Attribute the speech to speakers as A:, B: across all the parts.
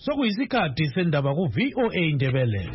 A: Sokuyisikhathi sendaba ku VOA Indebele.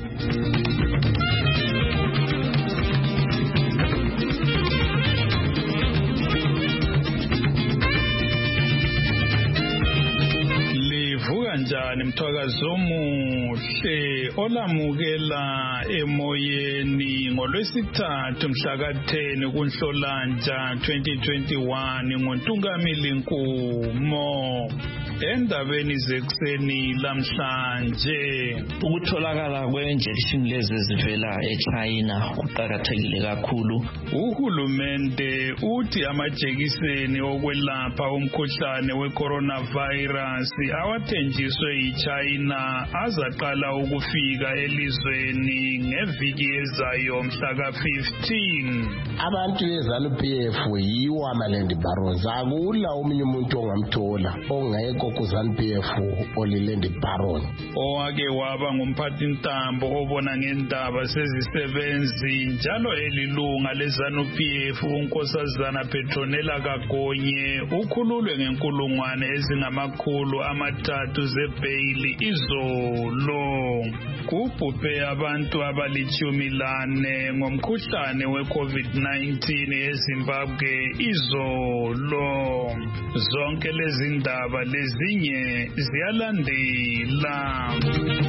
A: Kanjani mthwakazo omuhle olamukela emoyeni ngolwesithathu mhla ka-10 kuNhlolanja 2021 ngoNtungamili Nkumo. Endabeni zekuseni lamhlanje
B: ukutholakala kwe-injection lezi ezivela eChina kuqakathekile kakhulu.
A: Uhulumende uthi amajekiseni okwelapha umkhuhlane we-coronavirus awathenjiswe yiChina azaqala ukufika elizweni ngeviki ezayo mhla ka-15.
C: Abantu beZANU-PF yiwo ama-land barons. Akula omunye umuntu ongamthola ongekho ku-ZANU-PF oli-land baron.
A: Owake waba ngumphathintambo obona ngendaba sezisebenzi njalo elilunga leZANU-PF uNkosazana Petronella Kagonye ukhululwe ngenkulungwane ezingama-300 zebheyili izolo. Kubhubhe abantu abali-14 ngomkhuhlane we-COVID-19 eZimbabwe izolo. Zonke lezi ndaba lezinye ziyalandela.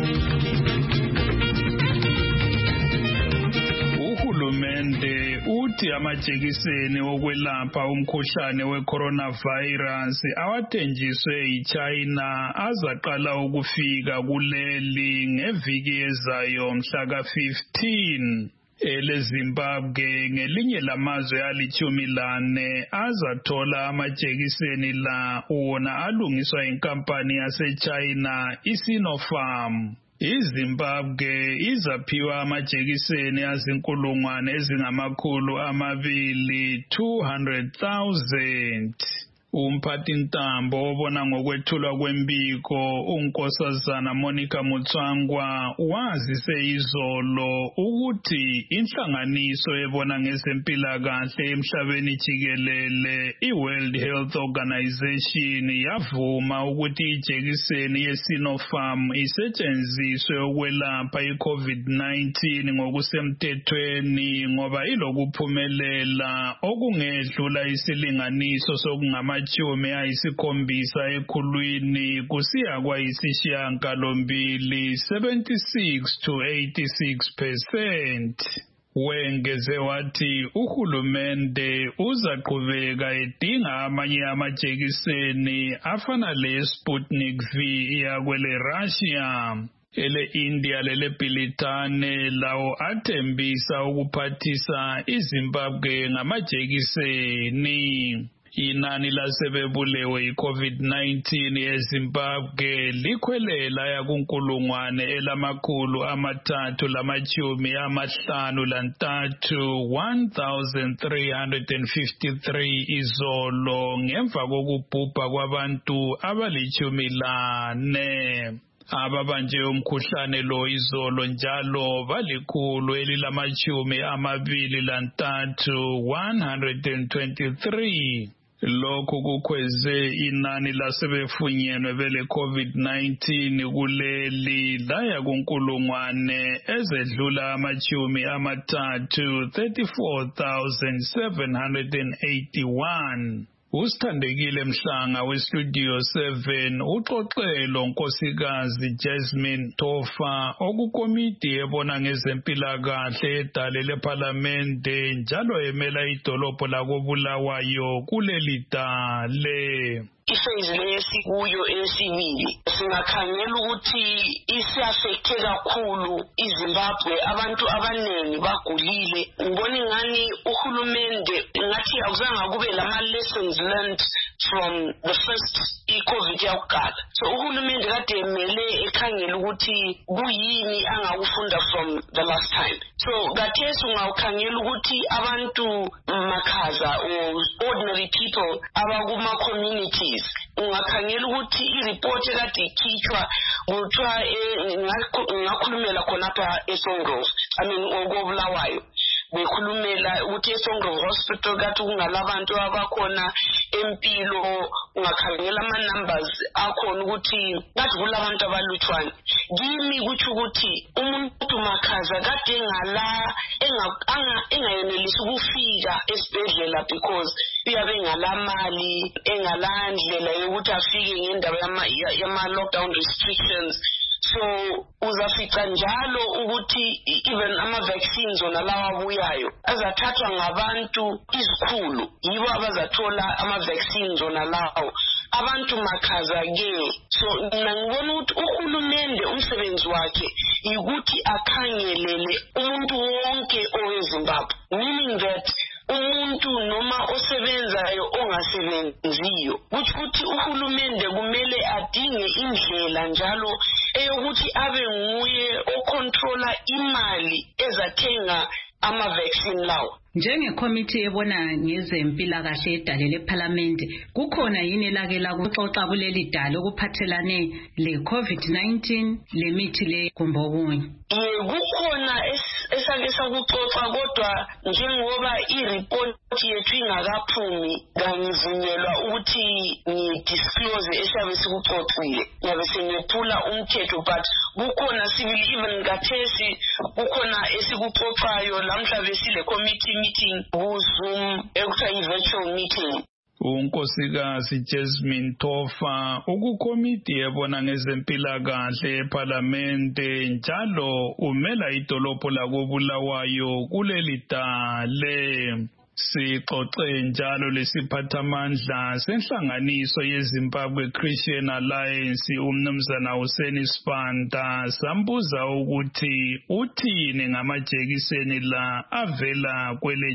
A: Uhulumende uthi amajekiseni okwelapha umkhuhlane we-coronavirus awathenjiswe yiChina azaqala ukufika kuleli ngeviki ezayo mhla ka-15. EleZimbabwe ngelinye lamazwe ali-14 azathola amajekiseni la wona alungiswa inkampani yaseChina iSinopharm. iZimbabwe izaphiwa amajekiseni azinkulungwane ezingama-200,000 200,000. Umphathintambo obona ngokwethulwa kwembiko uNkosazana Monica Mutsvangwa wazise izolo ukuthi inhlanganiso ebona ngezempilakahle emhlabeni jikelele iWorld Health Organization yavuma ukuthi ijekiseni yeSinopharm isetshenziswe ukwelapha iCovid-19 ngokusemthethweni ngoba ilokuphumelela okungedlula isilinganiso sokungama 70 ekhulwini kusiya kwayisishiyagalombili 76 to 86%. Wengeze wathi uhulumende uzaqhubeka edinga amanye amajekiseni afana le-Sputnik V yakwele Russia. Ele-India lele-Britane lawo athembisa ukuphathisa iZimbabwe ngamajekiseni. Inani lasebebulewe yi-COVID-19 eZimbabwe likhwelela yakunkulungwane elama-353 1,353 izolo ngemva kokubhubha kwabantu abali-14. Ababanje umkhuhlane lo izolo njalo bali-123 lokhu kukhweze inani lasebefunyenwe bele-COVID-19 kuleli laya kunkulungwane ezedlula 34,781. Usithandekile Mhlanga weStudio 7 uxoxelo Nkosikazi Jasmine Tofa okukomiti ebona ngezempilakahle edale leParlamente njalo emela idolobho lakoBulawayo kuleli dale.
D: Ifeyizi lesikuyo esibili singakhangela ukuthi isiafekte kakhulu iZimbabwe, abantu abaningi bagulile. Ngibona ingani uhulumende ngathi awuzange kube lama-lessons learned from the first i-COVID yakuqala. So uhulumende kade emele ekhangela ukuthi kuyini angakufunda from the last time. So kathesi ungawukhangela ukuthi abantu makhaza or ordinary people abakuma-communities ungakhangela ukuthi i-report ekade ikhitshwa kuthiwa ngakhulumela khonapha eSongrove, I mean okoBulawayo. bekhulumela ukuthi eSongwe Hospital kathi kungalabantu abakhona empilo ungakhangela ama-numbers akhona ukuthi kathi kulabantu abalutshwane. Kimi kuthi ukuthi umuntu makhaza kade engayenelisi ukufika esibhedlela because uyabe engalamali engalandlela yokuthi afike ngendaba yama-lockdown restrictions. So uzafica njalo ukuthi even ama-vaccines ona lawa abuyayo azathathwa ngabantu izikhulu yibo abazathola ama-vaccines ona lawo abantu makhaza-ke. So mina ngibona ukuthi uhulumende umsebenzi wakhe yikuthi akhangelele umuntu wonke oweZimbabwe, meaning that umuntu noma osebenzayo ongasebenziyo, ukuthi uhulumende kumele adinge indlela njalo eyokuthi abe nguye ocontrola imali ezathenga ama-vaccine lawo.
E: Njengecommittee ebona ngezempilakahle edale leParliament, kukhona yini elake lakuxoxa kuleli dale okuphathelane le-COVID-19 lemithi le kumbe okunye?
D: Kukhona esake sakuxoxa kodwa njengoba i-report yethu ingakaphumi kangivunyelwa ukuthi ngidisclose esiyabe sikuxoxile, ngiyabe sengephula umthetho, but kukhona sibili even kathesi kukhona esikuxoxayo lamhla besile committee meeting ku-Zoom ekuthiwa i-virtual meeting.
A: uNkosikazi Jasmine Tofa ukukomiti ebona ngezempilakahle eParlamente njalo umela idolobho lakoBulawayo kuleli dale. Sixoxe njalo lesiphathamandla senhlanganiso yeZimbabwe Christian Alliance umnumzana Hussein Sibanda sambuza ukuthi uthini ngamajekiseni la avela kwele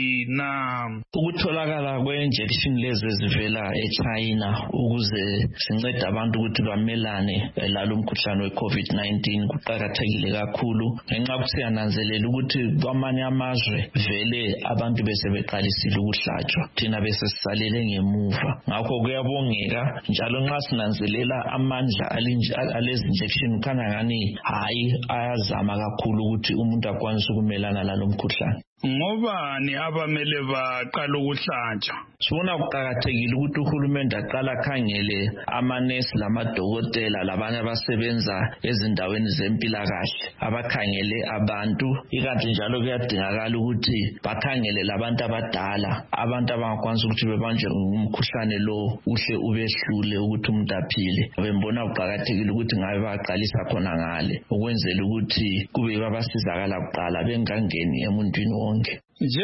A: China.
B: Ukutholakala kwenjection lezi ezivela eChina ukuze sincede abantu ukuthi bamelane lalo mkhuhlane weCovid-19 kuqakathekile kakhulu ngenxa yokuthi siyananzelela ukuthi kwamanye amazwe vele abantu beqalisile ukuhlatshwa thina bese sisalele ngemuva. Ngakho kuyabongeka njalo nxa sinanzelela amandla alezi injection kana ngani hayi ayazama kakhulu ukuthi umuntu akwanise ukumelana lalo mkhuhlane.
A: Ngobani abamele baqala ukuhlatshwa?
B: Sibona kuqakathekile ukuthi uhulumende aqala akhangele amanesi lamadokotela labanye abasebenza ezindaweni zempilakahle abakhangele abantu, ikanti njalo kuyadingakala ukuthi bakhangele labantu abadala, abantu abangakwanisa ukuthi bebanjwe umkhuhlane lo uhle ubehlule ukuthi umuntu aphile. Bembona kuqakathekile ukuthi ngabe baqalisa khona ngale ukwenzela ukuthi kube babasizakala kuqala bengangeni emuntwini wonke.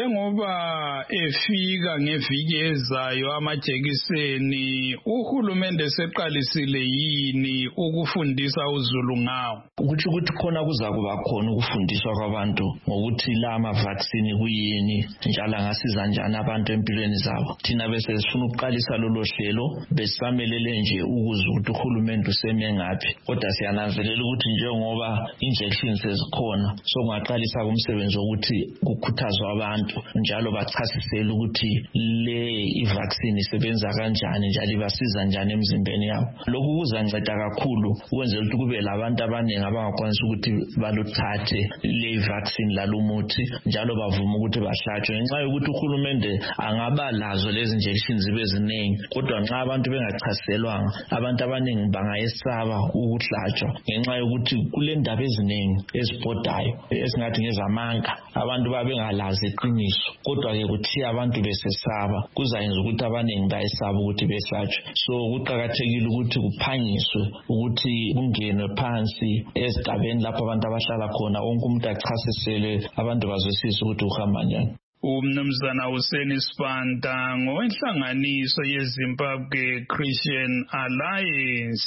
A: Njengoba efika ngeviki ezayo amajekiseni, uhulumende seqalisile yini ukufundisa uZulu ngawo?
B: Ukuthi khona kuzakuba khona ukufundiswa kwabantu ngokuthi la ama-vaccine kuyini njalo angasiza njani abantu empilweni zabo. Thina bese sifuna ukuqalisa lolo hlelo besamelele nje ukuze ukuthi uhulumende useme ngaphi, kodwa siyananzelela ukuthi njengoba injections ezikhona so kungaqalisa umsebenzi wokuthi kukhuthazwa abantu njalo bachasisele ukuthi le i-vaccine isebenza kanjani njalo ibasiza njani emzimbeni yabo. Lokhu kuzanceda kakhulu ukwenzela ukuthi kube labantu abaningi abangakwanisa ukuthi baluthathe le vaccine lalumuthi njalo bavuma ukuthi bahlatshwe. Ngenxa yokuthi uhulumende angaba lazo lezi injections zibe ziningi, kodwa nxa abantu bengachaselwanga abantu abaningi bangayesaba ukuhlatshwa ngenxa yokuthi kule ndaba eziningi ezibhodayo esingathi ngezamanga abantu babengalazi iqiniso, kodwa ke kuthiya abantu besesaba kuzayenza ukuthi abaningi bayesaba ukuthi behlatshwe. So kuqakathekile ukuthi kuphangiswe ukuthi kungenwe phansi ezigabeni lapho abantu abahlala khona, wonke umuntu achasisele abantu bazwisise ukuthi uhamba njani.
A: Umnumzana Hussein Sibanda ngowenhlanganiso yeZimbabwe Christian Alliance.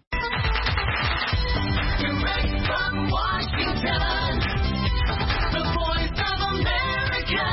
F: Direct from Washington, the Voice of America,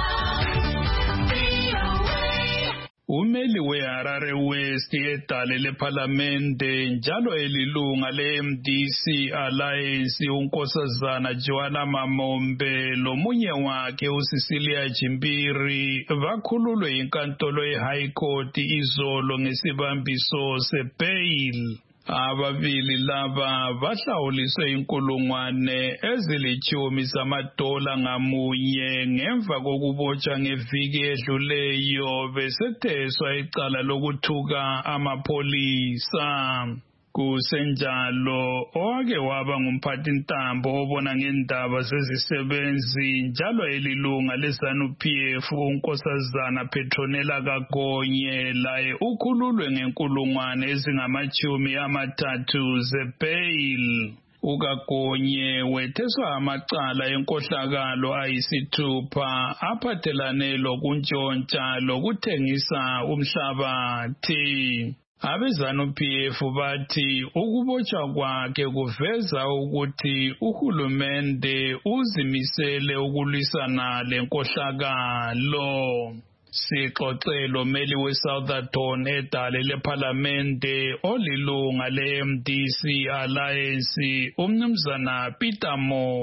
F: VOA.
A: Umeli weHarare West edale leParlamente njalo elilunga leMDC Alliance uNkosazana Joanna Mamombe lomunye wakhe uCecilia Jimbiri bakhululwe inkantolo yeHigh Court izolo ngesibambiso sebail. Ababili laba bahlawuliswe inkulungwane ezilitshumi $10 ngamunye ngemva kokubotshwa ngeviki edluleyo besetheswa icala lokuthuka amapholisa. Kusenjalo owake waba ngumphathintambo obona ngendaba zezisebenzi njalo elilunga leZANU-PF uNkosazana Petronella Kagonye laye ukhululwe ngenkulungwane ezingama-30 zebail. uKagonye wetheswa amacala enkohlakalo ayisithupha aphathelane lokuntshontsha lokuthengisa umhlabathi. AbeZANU-PF bathi ukubotshwa kwakhe kuveza ukuthi uhulumende uzimisele ukulwisana lenkohlakalo. Sixoxe lomeli weSoutherton edale lePhalamende olilunga leMDC Alliance umnumzana Peter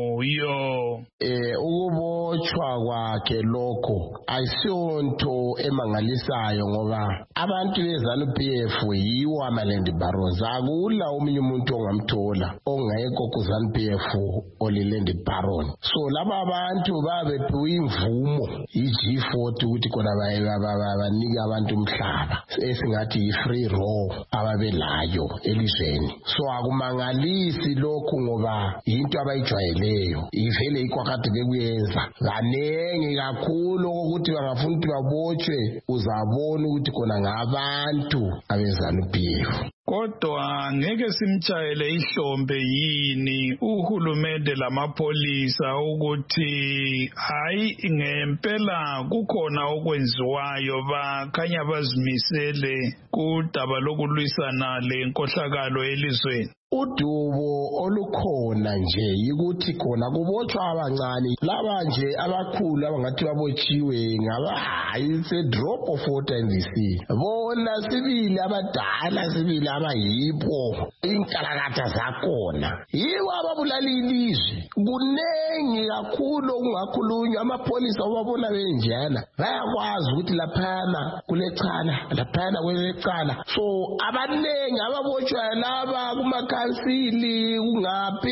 A: Moyo.
C: Ukubotshwa kwakhe lokho ayisonto emangalisayo ngoba abantu beZANU-PF yiwo amaland barons. Akula omunye umuntu ongamthola ongekho kuZANU-PF oliland baron. So laba abantu babephiwe imvumo iG40 ukuthi kona banika abantu umhlaba esingathi yi-free roll ababelayo elizweni. So akumangalisi lokhu ngoba into abayijwayeleyo ivele ikwakade bekuyenza kanengi kakhulu ukuthi bangafuna ukuthi babotshwe uzabona ukuthi kona ngabantu abeZANU-PF.
A: Kodwa ngeke simtshayele ihlombe yini uhulumende lamapholisa ukuthi hayi ngempela kukhona okwenziwayo bakhanya bazimisele kudaba lokulwisana lenkohlakalo elizweni.
C: Udubo olukhona nje yikuthi khona kubotshwa abancane laba nje abakhulu abangathi babotshiwe ngaba it's a drop of water in the sea. Bona sibili abadala sibili abayipo inkalakatha zakhona yiwo ababulala ilizwe. Kunengi kakhulu okungakhulunywa amapholisa obabona benjana bayakwazi ukuthi laphana kulecala laphana kwelecala. So abanengi ababotshwa laba kansili ungaphi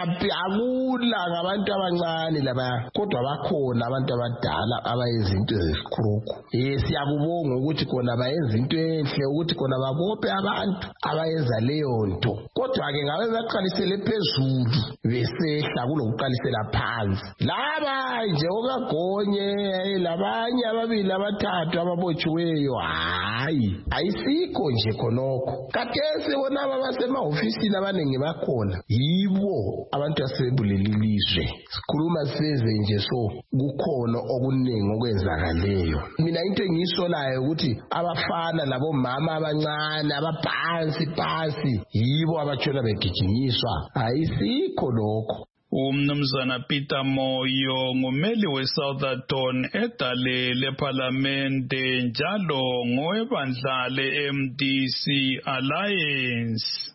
C: akula ngabantu abancane laba kodwa bakhona abantu abadala abayenza into zesikhuku. Siyakubonga ukuthi kona bayenza into enhle ukuthi kona babophe abantu abayenza leyo nto. Kodwa ke ngabe baqalisele phezulu besehla kulokuqalisela phansi. Laba nje okagonye labanye ababili abathathu ababotshiweyo hayi ayisikho nje khonokho. Kathesi bona abasemahofisi abanengi bakhona yibo abantu asebuleli ilizwe. Sikhuluma seze nje so kukhona okuningi okwenzakaleyo. Mina into engisolayo ukuthi abafana labo mama abancane abaphansi yibo abatshona begijinyiswa ayisikho lokho.
A: Umnumzana Peter Moyo ngumeli weSoutherton edale lePhalamende njalo ngowebandla leMDC Alliance.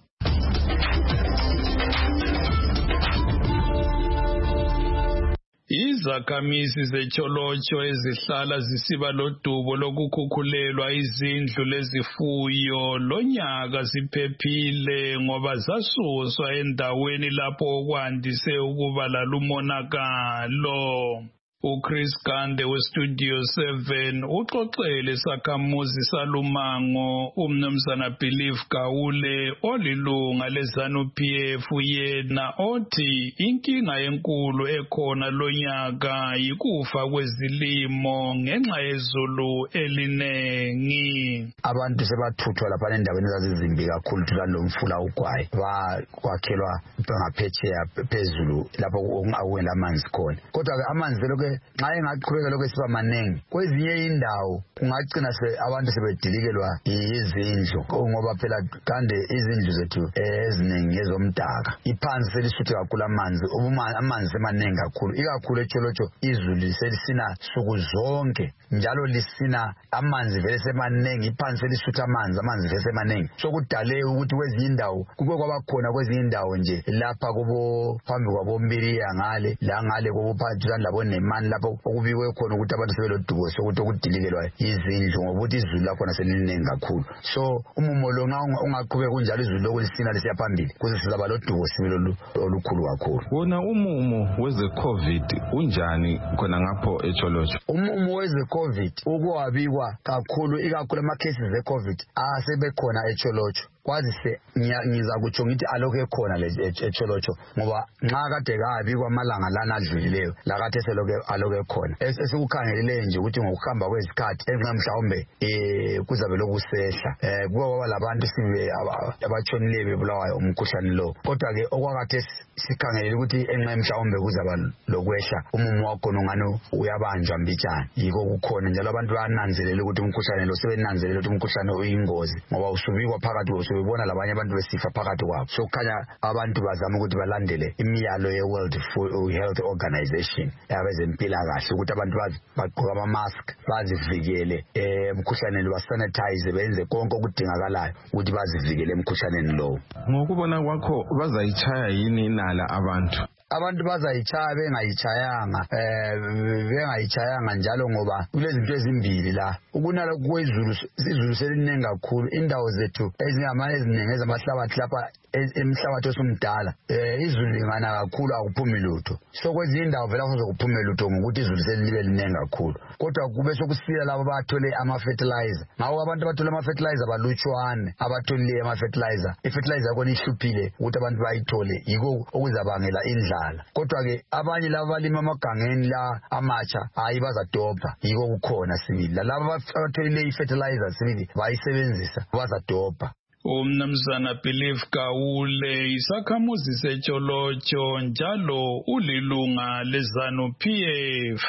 A: Izakhamizi zeTsholotsho ezihlala zisiba lodubo lokukhukhulelwa izindlu lezifuyo lonyaka ziphephile ngoba zasuswa endaweni lapho okwandise ukuba lalumonakalo. uChris Gande weStudio 7 uxoxele sakhamuzi salumango umnumzana Believe Gawule olilunga leZANU-PF yena othi inkinga enkulu ekhona lonyaka yikufa kwezilimo ngenxa yezulu elinengi.
G: Abantu sebathuthwa lapha endaweni ezazizimbi kakhulu lomfula ugwayi kwakhelwa ngaphetsheya phezulu lapho okungawela amanzi khona. Kodwa ke amanzi lokho nxa engaqhubeka lokho siba manengi kwezinye indawo kungagcina abantu sebedilikelwa izindlu ngoba phela kande izindlu zethu eziningi ezomdaka iphansi selisuthe kakhulu amanzi emanengi kakhulu ikakhulu eTsholotsho izulu selisina suku zonke njalo lisina amanzi vele semanengi iphansi selisuthe amanzi vele semanengi sokudale ukuthi kwezinye indawo kube kwabakhona kwezinye indawo nje lapha kubo phambi kwabo Mbiriya ngale la ngale kubo phathana labo Nemani eMpumalanga lapho okubikwe khona ukuthi abantu sebelodubo sokuthi okudilikelwa izindlu ngokuthi izulu lakhona seliningi kakhulu. So umumo lo ungaqhubeka kunjalo izulu lokulisina lesiya phambili kuze sizaba lodubo sibelo olukhulu kakhulu.
H: Wona umumo weze COVID unjani khona ngapho eTsholotsho?
G: Umumo weze COVID ukuwabikwa kakhulu ikakhulu ama cases e COVID asebekhona eTsholotsho. Kwazi ngiza kutsho ngithi aloke khona le eTsholotsho ngoba nxa kade kabi kwamalanga lana adlulileyo la kade seloke aloke khona esikukhangelele nje ukuthi ngokuhamba kwesikhathi enxa mhlawumbe kuzabe lokusehla kuba labantu sibe abatshonile bebulawayo umkhuhlane lo kodwa ke okwakade sikhangelele ukuthi enxa mhlawumbe kuzaba lokwehla umumo wakho ngano uyabanjwa mbijana yiko kukhona njalo abantu bananzelela ukuthi umkhuhlane lo sebenanzelela ukuthi umkhuhlane uyingozi ngoba usubikwa phakathi ubona labanye abantu besifa phakathi kwabo. So khanya abantu bazama ukuthi balandele imiyalo ye World Health Organization yabezempilakahle ukuthi abantu bagqoka ama mask bazivikele emkhuhlaneni basanitize benze konke okudingakalayo ukuthi bazivikele emkhuhlaneni lo.
H: Ngokubona kwakho bazayichaya yini inala abantu?
G: Abantu bazayichaya bengayichayanga njalo ngoba kulezinto ezimbili la ukunala kwezulu izulu seliningi kakhulu indawo zethu eziningi ezamahlabathi lapha emhlabathi osumdala izulu lingana kakhulu akuphumi lutho so kwezinye indawo vela kuzokuphuma lutho ngokuthi izulu selibe liningi kakhulu kodwa kube sokusila labo bathole ama fertilizer ngawo abantu bathole ama fertilizer balutshwane abathole ama fertilizer ifertilizer kona ihluphile ukuthi abantu bayithole yiko okuzabangela indlala kodwa ke abanye laba balima amagangeni la amatsha hayi bazadobha yiko kukhona sibili laba abathole ifertilizer sibili bayisebenzisa bazadobha.
A: Umnumzana Believe Kawule isakhamuzi seTsholotsho njalo ulilunga leZanu PF.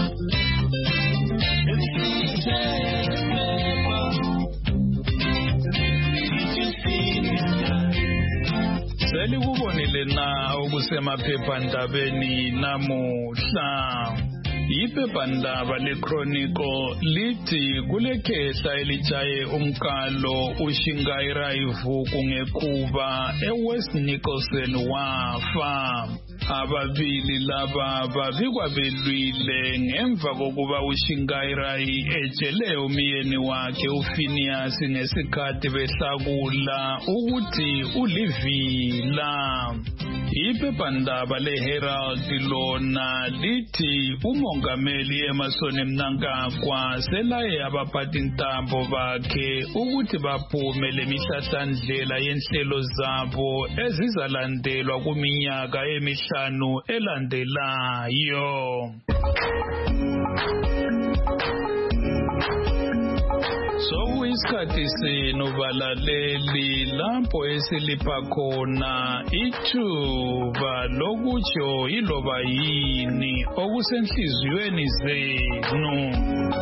A: Selikubonile na okusemaphephandabeni namuhla. Iphephandaba leChronicle lithi kulekhehla elijaye umkalo uShingai Raivu kungequba eWest Nicholson wafa. Ababili laba babikwa belwile ngemva kokuba uShingai Rai ejele umyeni wakhe uPhinias ngesikhathi behlakula ukuthi ulivila. Iphephandaba leHerald lona lithi umongameli Emmerson Mnangagwa selaye abaphathintambo bakhe ukuthi baphume lemihlahlandlela yenhlelo zabo ezizalandelwa kuminyaka emihlanu elandelayo. So isikhathi senu balaleli lapho esilipha khona ithuba lokutsho iloba yini okusenhliziyweni zenu.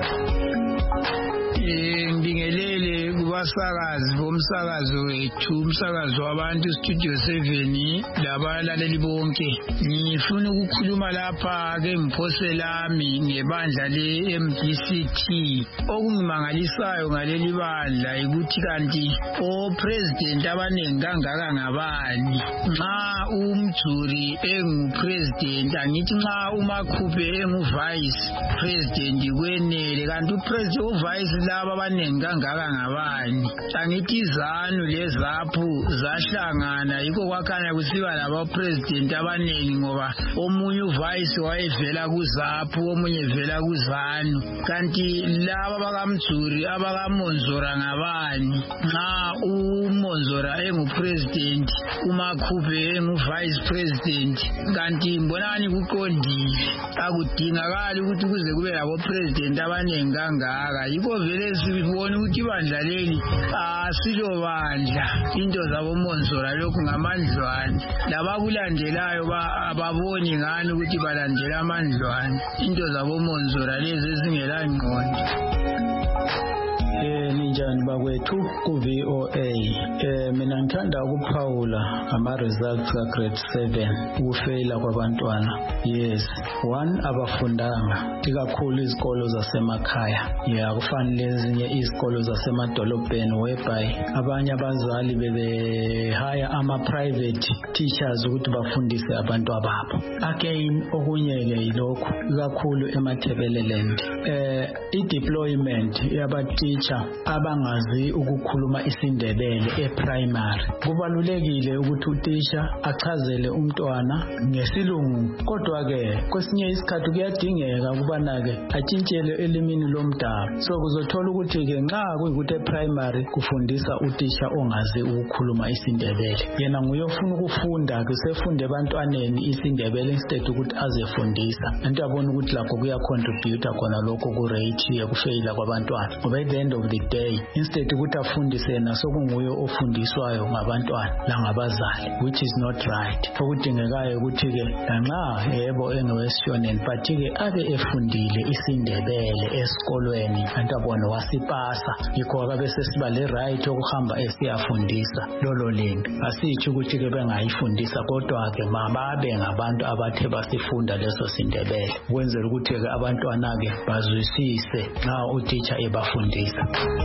I: Ngibingelele kubasakazi bomsakazo wethu umsakazo wabantu Studio 7 labalaleli bonke. Ngifuna ukukhuluma lapha ke mphose lami ngebandla le MDCT. Okungimangalisayo ngaleli bandla ukuthi kanti president abanengi kangaka ngabani. Nxa umjuri engupresident angithi nxa uMakhuphe enguvice president kwenele kanti upresident uvice laba abanengi kangaka ngabani. Angithi iZanu leZAPU zahlangana yikho kwakhanya kusiba laba president abanengi ngoba omunye uvice wayevela kuZAPU omunye vela kuZanu kanti laba bakamjuri abakaMonzora ngabani. Nxa uMonzora engupresident uMakhuphe enguvice president kanti mbonani kuqondile akudingakali ukuthi kuze kube labo president abanengi kangaka. Yikho vele sibona ukuthi ibandla leli asilo bandla into zabo Monzora lokhu ngamandlwane labakulandelayo ababoni ngani ukuthi balandela amandlwane into zabo Monzora lezi ezingela ngqondo.
J: Ninjani bakwethu ku VOA. Mina ngithanda ukuphawula ama-results ka grade 7 ukufeyila kwabantwana. Yes, 1 abafundanga ikakhulu izikolo zasemakhaya. Kufanele ezinye izikolo zasemadolobheni whereby abanye abazali bebehire ama-private teachers ukuthi bafundise abantu ababo. Again okunye ke yilokho ikakhulu eMathebeleland i-deployment yaba-teacher abangazi ukukhuluma isiNdebele e-primary. Kubalulekile ukuthi uteacher achazele umntwana ngesilungu, kodwa ke kwesinye isikhathi kuyadingeka ukubana ke atshintshele elimini lomdabu. So kuzothola ukuthi ke nxa kuyikuthi e-primary kufundisa uteacher ongazi ukukhuluma isiNdebele, yena nguyofuna ukufunda ke sefunde ebantwaneni isiNdebele instead ukuthi azefundisa. Antu yabona ukuthi lakho kuyacontribute khona lokho ku-rate yokufeyila kwabantwana, ngoba at the end of the day instead ukuthi afundise yena sokunguye ofundiswayo ngabantwana langabazali, which is not right. Okudingekayo ukuthi ke lanxa yebo engowesishoneni but ke abe efundile isiNdebele esikolweni, antu abona wasipasa, yikho akabe sesiba le right okuhamba esiyafundisa lolo linto. Asitsho ukuthi ke bengayifundisa, kodwa ke mababe ngabantu abathe basifunda leso siNdebele ukwenzela ukuthi ke abantwana ke bazwisise nxa uteacher ebafundisa.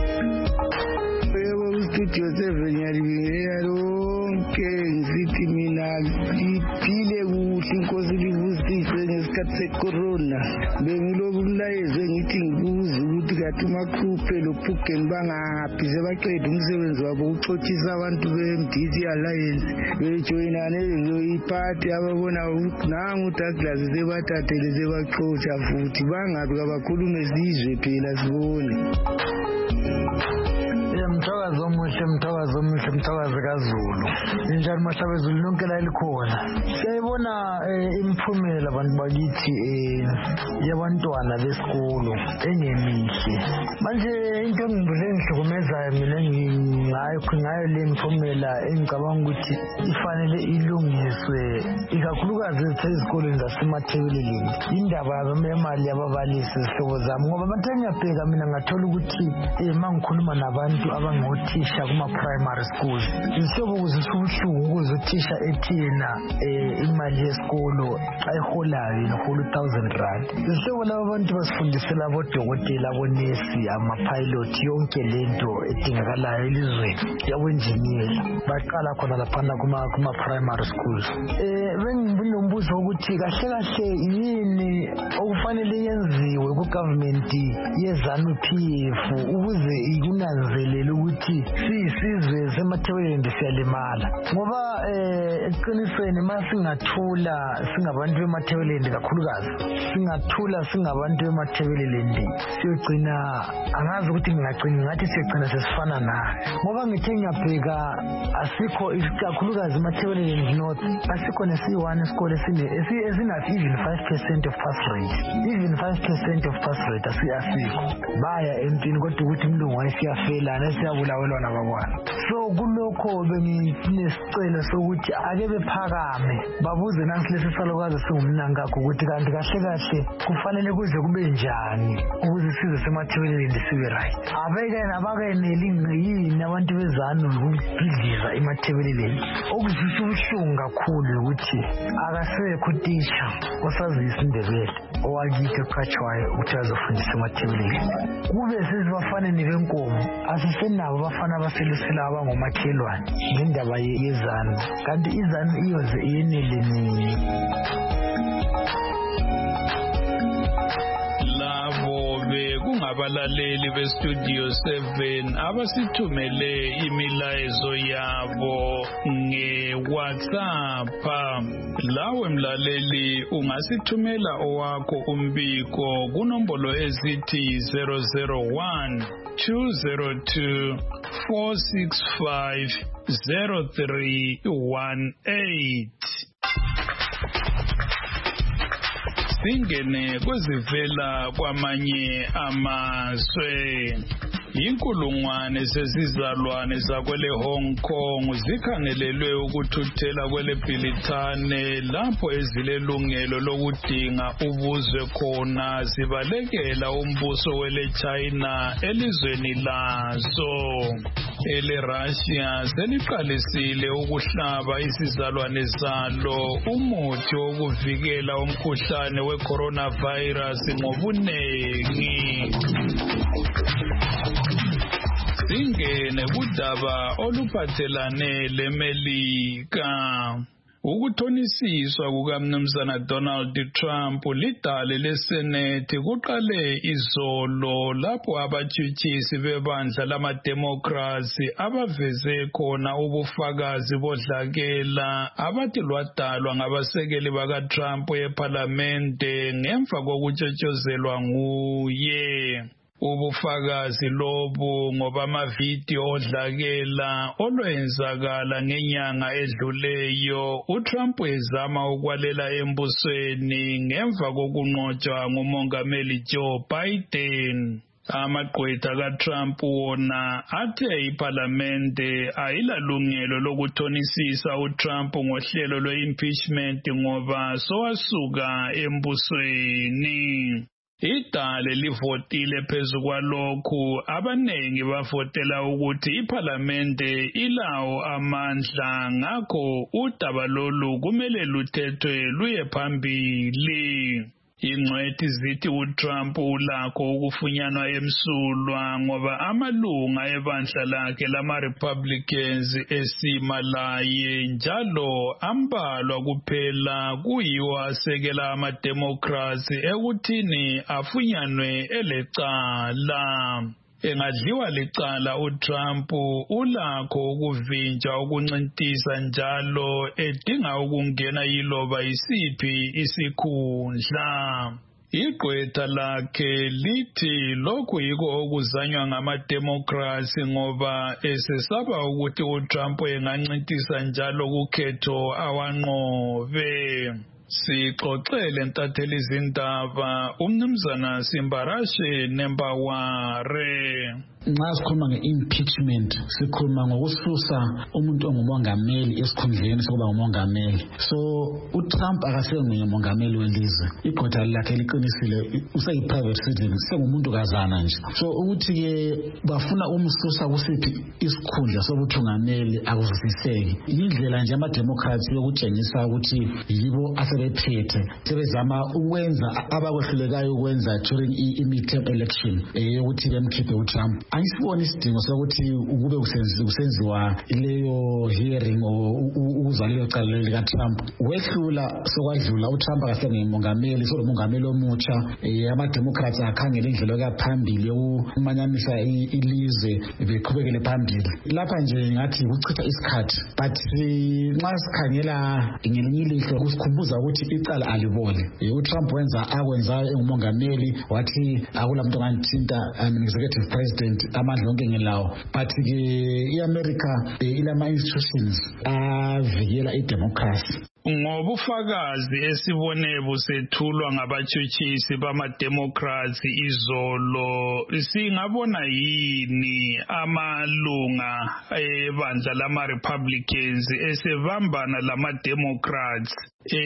K: Studio 7 yaribingelela lonke ngithi mina ngiphile kuhle, inkosi livusise ngesikhathi secorona. Bengiloku umlayezo ngithi ngibuze ukuthi kathi umakhuphe lophugeni bangaphi sebaqeda umsebenzi wabo ukuxothisa abantu beMDC Alliance bejoyinane ngeiphathi ababona ukuthi nangu uDouglas sebathathele sebaxotsha futhi bangabi kabakhulume isizwe phela sibone. Mthakazo kaZulu. Njani mahlabezulu lonke la likhona. Siyayibona imiphumela abantu bakithi yabantwana besikolo engemihle. Manje into engihlukumezayo mina ngayo le miphumela engicabanga ukuthi ifanele ilungiswe ikakhulukazi ezikoleni zasemathebeleleni. Indaba yemali yababalisi izihlobo zami, ngoba abantu engiyabheka mina ngathola ukuthi mangikhuluma nabantu abangothisha kuma-primary schools izihlobo kuzisubuhlungu ukuze uthisha ethina imali yesikolo ayiholayo ihola 1,000 rand. Izihlobo labo abantu basifundisela abodokotela, abonesi, ama-pilot, yonke lento edingakalayo elizweni yabunjiniyela baqala khona laphana kuma-primary schools. Benginombuzo ukuthi kahle yini okufanele yenziwe ku-government ye-ZANU-PF ukuze ikunanzelele ukuthi siyisizwe semathebeleni siyalimala, ngoba eqinisweni masingathula singabantu bemathebeleni kakhulukazi singathula singabantu bemathebeleni siyogcina angazi ukuthi ngingagcina ngathi siyogcina sesifana naye, ngoba ngithe ngiyabheka asikho kakhulukazi emathebeleni north asikho nesi-1 isikole esina even 5% of pass rate, even 5% of pass rate asikho. Baya empini kodwa ukuthi umlungu wayesiyafela siyabulawelwa nabakwana. So kulokho benginesicelo sokuthi ake bephakame babuze nansi lesi salokazi singumnanga kakho ukuthi kanti kahle kufanele kuze kube njani ukuze size semathebeleni sibe right. Abakeneli yini abantu bezanu ukubhidliza emathebeleni. Okuzwisa ubuhlungu kakhulu ukuthi akasekho utisha osazi isiNdebele owakithi oqhatshwayo ukuthi azofundisa emathebeleni. Kube sezibafaneni benkomo asisenabo abafana abaselusela abangomakhelwane ngendaba yezanu, kanti izanu iyoze iyenele nini?
A: Abalaleli beStudio 7 abasithumele imilayezo yabo ngeWhatsApp. Lawe mlaleli ungasithumela owakho umbiko kunombolo ezithi 001 202 465 0318. Singene kwezivela kwamanye amazwe. inkulungwane sezizalwane zakwele Hong Kong zikhangelelwe ukuthuthela kwele Bhilithane lapho ezilelungelo lokudinga ubuzwe khona zibalekela umbuso wele China elizweni lazo. Ele Russia seliqalisile ukuhlaba isizalwane zalo umuthi wokuvikela umkhuhlane we-coronavirus ngobunengi. Singene kudaba oluphathelane leMelika. Ukuthonisiswa kukaMnumzana Donald Trump lidale leSenate kuqale izolo lapho abatshutshisi bebandla lama-Democrats abaveze khona ubufakazi bodlakela abathi lwadalwa ngabasekeli bakaTrump eParlamente ngemva kokutshotshozelwa nguye. Ubufakazi lobu ngoba amavidiyo odlakela olwenzakala ngenyanga edluleyo uTrump ezama ukwalela embusweni ngemva kokunqotshwa ngumongameli Joe Biden. Amagqwetha kaTrump wona athe iParlamente ayilalungelo lokuthonisisa uTrump ngohlelo lwe-impeachment ngoba sowasuka embusweni. Idale livotile phezu kwalokhu abanengi bavotela ukuthi iParlamente ilawo amandla ngakho udaba lolu kumele luthethwe luye phambili. Ingcwethi zithi uTrump ulakho ukufunyanwa emsulwa ngoba amalunga ebandla lakhe lama-Republicans esima laye njalo ambalwa kuphela kuyiwo asekela ama-Democrats ekuthini afunyanwe elecala. Engadliwa licala uTrump ulakho ukuvinjwa ukuncintisa njalo edinga ukungena yiloba yisiphi isikhundla. Igqwetha lakhe lithi lokhu yikho okuzanywa ngama-Democrats ngoba esesaba ukuthi uTrump engancintisa njalo kukhetho awanqobe. Sixoxele ntatheli izindaba umnumzana Simbarashe Nembaware.
L: Nxa sikhuluma nge-impeachment sikhuluma ngokususa umuntu ongumongameli esikhundleni sokuba ngumongameli. So uTrump akasenguye umongameli welizwe, igqwetha lakhe liqinisile useyi-private citizen, sengumuntu kazana nje. So ukuthi-ke bafuna umsusa kusiphi isikhundla sobuthungameli akuzwisiseki. Indlela nje ama-Democrats yokutshengisa ukuthi yibo asebephethe sebezama ukwenza abakwehlulekayo ukwenza during i-midterm election yokuthi bemkhiphe uTrump. Ayisiboni isidingo sokuthi ukube kusenziwa leyo hearing ukuzwa lelo cala likaTrump. Wehlula sokwadlula uTrump akasengumongameli, somongameli omutsha. Ama-Democrats akhangela indlela yokuyaphambili yokumanyanisa ilizwe beqhubekele phambili. Lapha nje ngathi ukuchitha isikhathi, but nxa sikhangela ngelinye ilihlo kusikhumbuza ukuthi icala alibole. uTrump wenza akwenzayo engumongameli wathi akulamuntu onganthinta executive president amandla onke ngelawo, but ke iAmerica ilama-institutions avikela idemocracy. Ngobufakazi esibone busethulwa ngabatshutshisi bama-Democrats izolo, singabona yini amalunga ebandla lama-Republicans esebambana lama-Democrats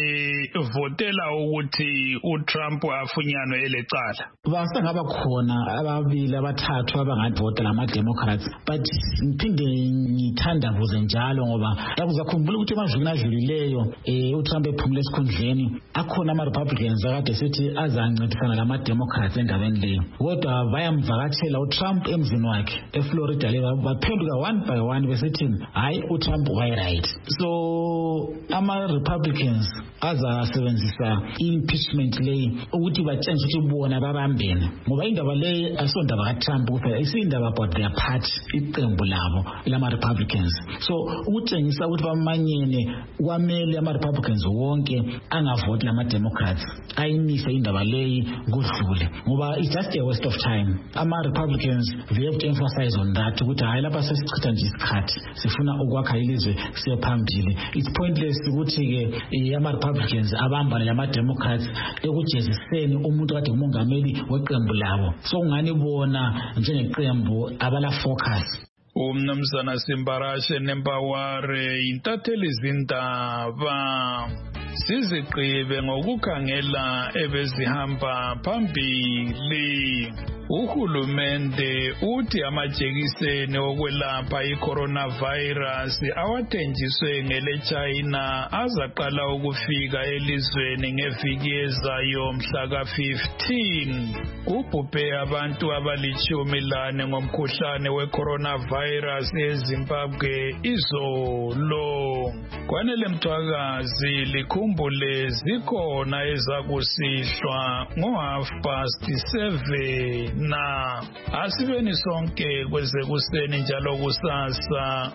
L: votela ukuthi uTrump afunyanwe elecala? Basengaba khona ababili abathathu abangavota lama-Democrats, but ngiphinde ngithandabuze njalo ngoba yakuzakhumbula ukuthi emazweni adlulileyo uTrump ephumule esikhundleni akhona ama-Republicans akade sithi azancedisana lama-Democrats endabeni leyo, kodwa bayamvakatshela uTrump emzini wakhe eFlorida le baphenduka one by one besithi hayi uTrump wayright. So ama-Republicans azasebenzisa i-impeachment leyi ukuthi batshengise ukuthi bona babambene ngoba indaba leyi asondaba kaTrump kuphela, isindaba about their party, iqembu labo lama-Republicans. So ukutshengisa ukuthi bamanyene kwamele ama-Republicans wonke angavoti lama-Democrats ayimise indaba leyi kudlule ngoba it's just a waste of time. Ama-Republicans they have to emphasize on that ukuthi hayi lapha sesichitha nje isikhathi sifuna ukwakha ilizwe siye phambili. It's pointless ukuthi-ke ama-Republicans abambana lama-Democrats ekujeziseni umuntu kade ngumongameli weqembu labo. So kungani bona njengeqembu abala focus.
A: Umnumzana Simbarashe Nempaware intatheli zindaba sizigqibe ngokukhangela ebezihamba phambili. Uhulumende uthi amajekiseni okwelapha i-coronavirus awathenjiswe ngele-China azaqala ukufika elizweni ngeviki ezayo mhla ka-15. Kubhubhe abantu abali-14 ngomkhuhlane we-coronavirus eZimbabwe izolo. Kwanele Mthwakazi likhumbule zikhona ezakusihlwa ngo-7:30 na asibeni sonke kweze kuseni njalo kusasa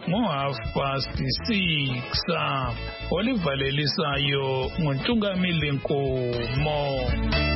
A: ngo-6:30. Olivalelisayo nguNtungamili Nkomo.